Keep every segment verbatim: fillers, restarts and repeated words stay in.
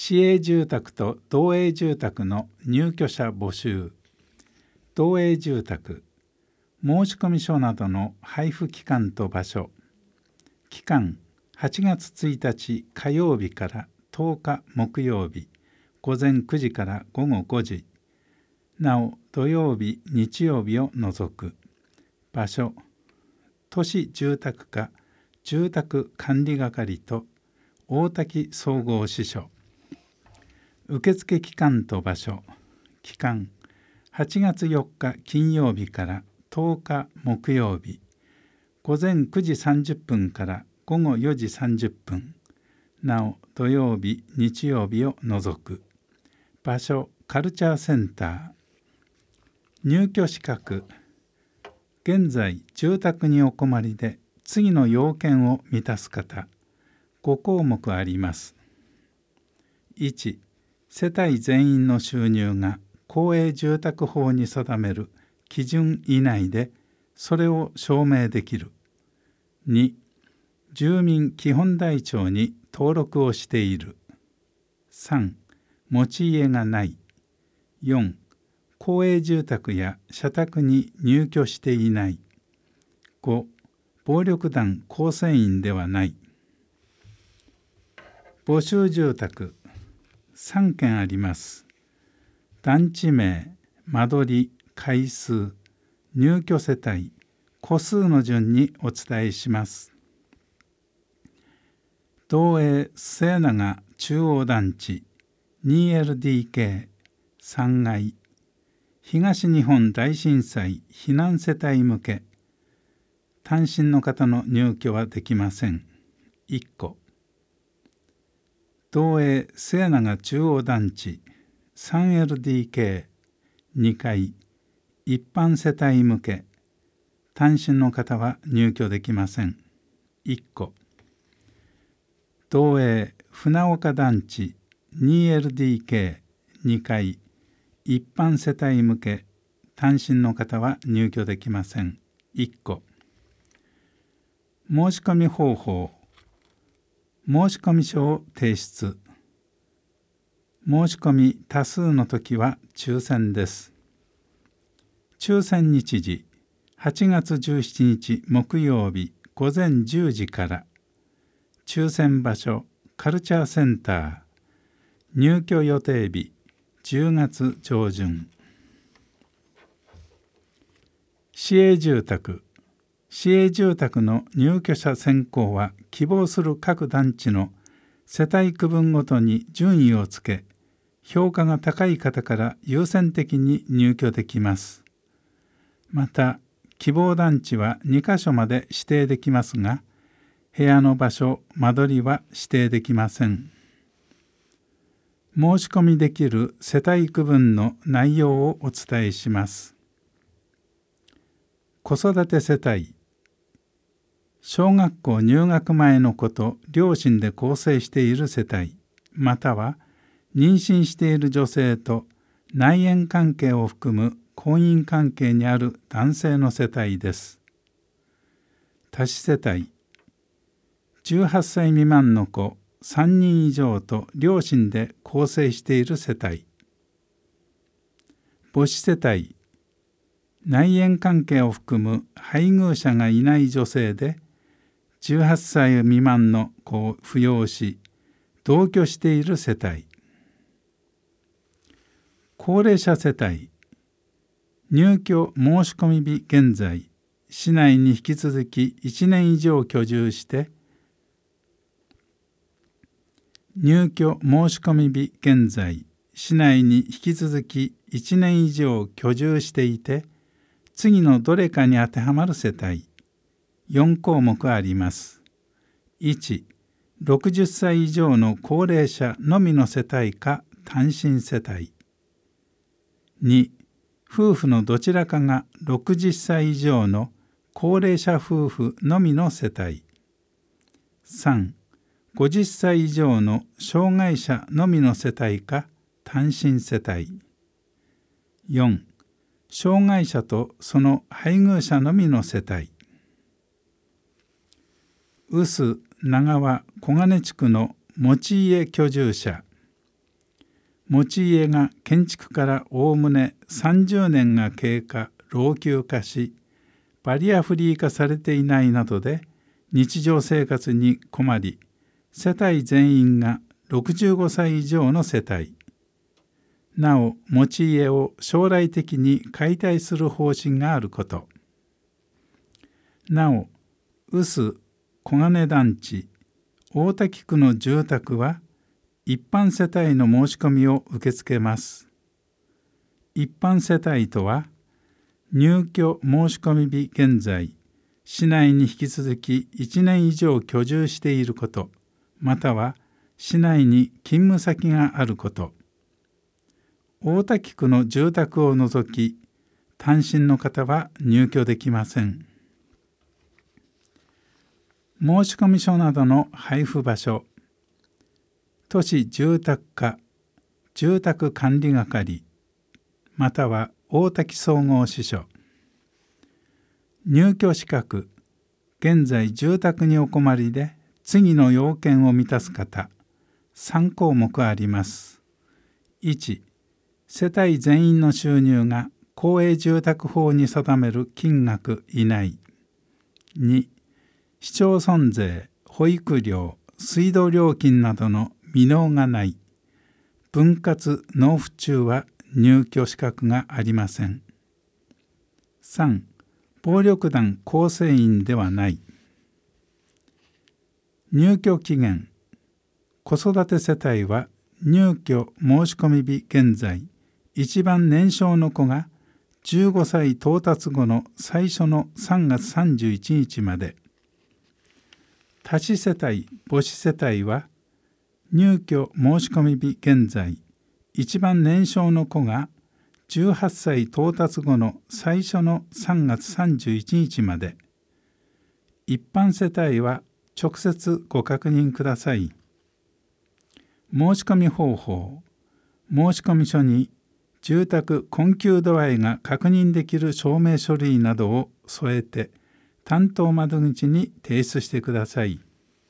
市営住宅と同営住宅の入居者募集。同営住宅、申込書などの配布期間と場所。期間、はちがつついたち火曜日からとおか木曜日、午前くじから午後ごじ。なお、土曜日、日曜日を除く。場所、都市住宅課住宅管理係と大滝総合支所。受付期間と場所。期間、はちがつよっか金曜日からとおか木曜日、午前くじさんじゅっぷんから午後よじさんじゅっぷん。なお、土曜日、日曜日を除く。場所、カルチャーセンター。入居資格。現在、住宅にお困りで、次の要件を満たす方。ごこうもくあります。いち、世帯全員の収入が公営住宅法に定める基準以内で、それを証明できる。に、住民基本台帳に登録をしている。さん、持ち家がない。よん、公営住宅や社宅に入居していない。ご、暴力団構成員ではない。募集住宅、さんけんあります。団地名、間取り、階数、入居世帯、戸数の順にお伝えします。同営末永中央団地 にエルディーケー さんがい、東日本大震災避難世帯向け。単身の方の入居はできません。いっこ。同営末永中央団地 さんエルディーケーにかい、一般世帯向け。単身の方は入居できません。いっこ。同営船岡団地 にエルディーケーにかい、一般世帯向け。単身の方は入居できません。いっこ。申し込み方法。申込書を提出。申し込み多数の時は抽選です。抽選日時、はちがつじゅうしちにち木曜日午前じゅうじから。抽選場所、カルチャーセンター。入居予定日、じゅうがつじょうじゅん。市営住宅。市営住宅の入居者選考は希望する各団地の世帯区分ごとに順位をつけ、評価が高い方から優先的に入居できます。また、希望団地はにかしょまで指定できますが、部屋の場所、間取りは指定できません。申し込みできる世帯区分の内容をお伝えします。子育て世帯。小学校入学前の子と両親で構成している世帯、または妊娠している女性と内縁関係を含む婚姻関係にある男性の世帯です。多子世帯。じゅうはっさい未満の子さんにん以上と両親で構成している世帯。母子世帯。内縁関係を含む配偶者がいない女性で、じゅうはっさい未満の子を扶養し、同居している世帯。高齢者世帯。入居申し込み日現在、市内に引き続きいちねん以上居住して、入居申し込み日現在、市内に引き続きいちねん以上居住していて、次のどれかに当てはまる世帯。よんこうもくあります。いち、ろくじゅっさい以上の高齢者のみの世帯か単身世帯。に、夫婦のどちらかがろくじゅっさい以上の高齢者夫婦のみの世帯。さん、ごじゅっさい以上の障害者のみの世帯か単身世帯。よん、障害者とその配偶者のみの世帯。臼、長和、小金地区の持ち家居住者。 持ち家が建築からおおむねさんじゅうねんが経過老朽化し、バリアフリー化されていないなどで日常生活に困り、世帯全員がろくじゅうごさい以上の世帯、なお持ち家を将来的に解体する方針があること、なお臼小金団地大滝区の住宅は一般世帯の申し込みを受け付けます。一般世帯とは、入居申し込み日現在、市内に引き続きいちねん以上居住していること、または市内に勤務先があること。大滝区の住宅を除き、単身の方は入居できません。申込書などの配布場所、都市住宅課住宅管理係、または大滝総合支所。入居資格、現在住宅にお困りで次の要件を満たす方、さんこうもくあります。いち、世帯全員の収入が公営住宅法に定める金額以内。に、市町村税、保育料、水道料金などの未納がない。分割納付中は入居資格がありません。さん、暴力団構成員ではない。入居期限、子育て世帯は入居申込日現在、一番年少の子がじゅうごさい到達後の最初のさんがつさんじゅういちにちまで。多子世帯母子世帯は入居申込日現在、一番年少の子がじゅうはっさい到達後の最初のさんがつさんじゅういちにちまで。一般世帯は直接ご確認ください。申し込み方法、申込書に住宅困窮度合いが確認できる証明書類などを添えて担当窓口に提出してください。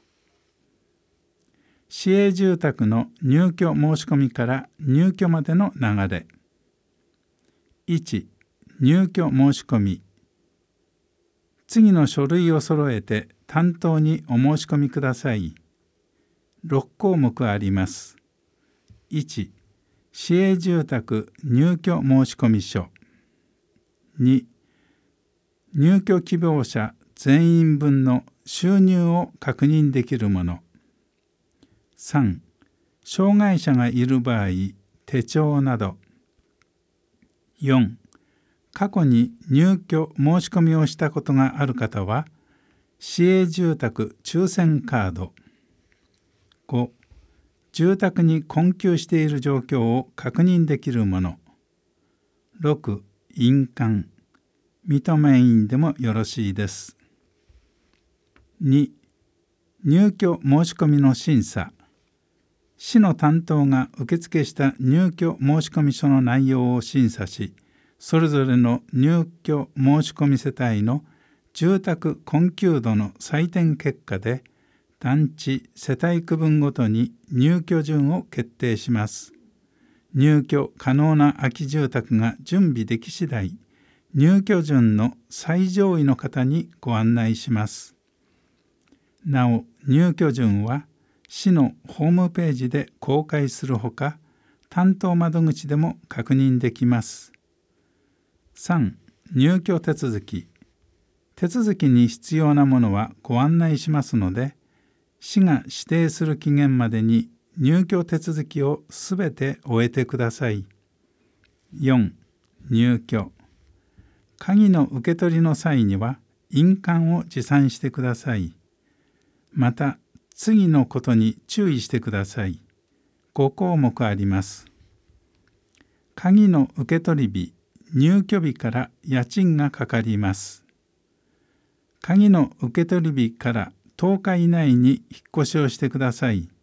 市営住宅の入居申し込みから入居までの流れ。いち、入居申し込み。次の書類を揃えて担当にお申し込みください。ろっこうもくあります。いち、市営住宅入居申込書。に、入居希望者全員分の収入を確認できるもの。さん、障害者がいる場合、手帳など。よん、過去に入居申し込みをしたことがある方は、市営住宅抽選カード。ご、住宅に困窮している状況を確認できるもの。ろく、印鑑。認め印でもよろしいです。に、入居申し込みの審査。市の担当が受付した入居申込書の内容を審査し、それぞれの入居申し込み世帯の住宅困窮度の採点結果で、団地世帯区分ごとに入居順を決定します。入居可能な空き住宅が準備でき次第、入居順の最上位の方にご案内します。なお、入居順は市のホームページで公開するほか、担当窓口でも確認できます。さん、入居手続き。手続きに必要なものはご案内しますので、市が指定する期限までに入居手続きをすべて終えてください。よん、入居。鍵の受け取りの際には印鑑を持参してください。また、次のことに注意してください。ごこうもくあります。鍵の受け取り日、入居日から家賃がかかります。鍵の受け取り日からとおか以内に引っ越しをしてください。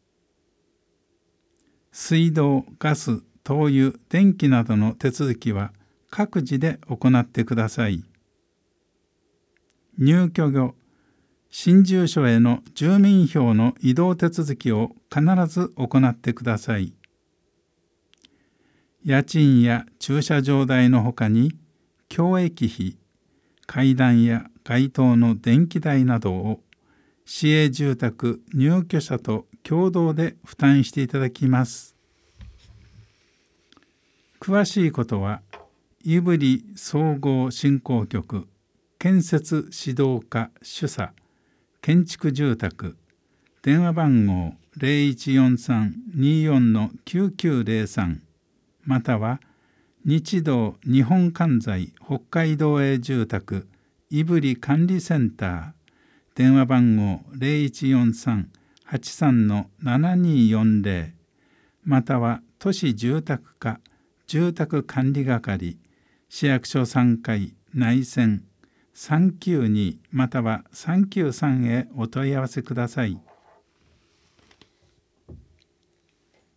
水道、ガス、灯油、電気などの手続きは各自で行ってください。入居後、新住所への住民票の移動手続きを必ず行ってください。 家賃や駐車場代のほかに教育費、階段や街灯の電気代などを市営住宅入居者と共同で負担していただきます。詳しいことは胆振総合振興局建設指導課主査建築住宅電話番号 ゼロいちよんさん にーよん きゅうきゅうゼロさん または日動日本管材北海道営住宅胆振管理センター電話番号 ゼロいちよんさん はちさん ななにーよんゼロ または都市住宅課住宅管理係市役所さんかい内線さんきゅうにまたはさんきゅうさんへお問い合わせください。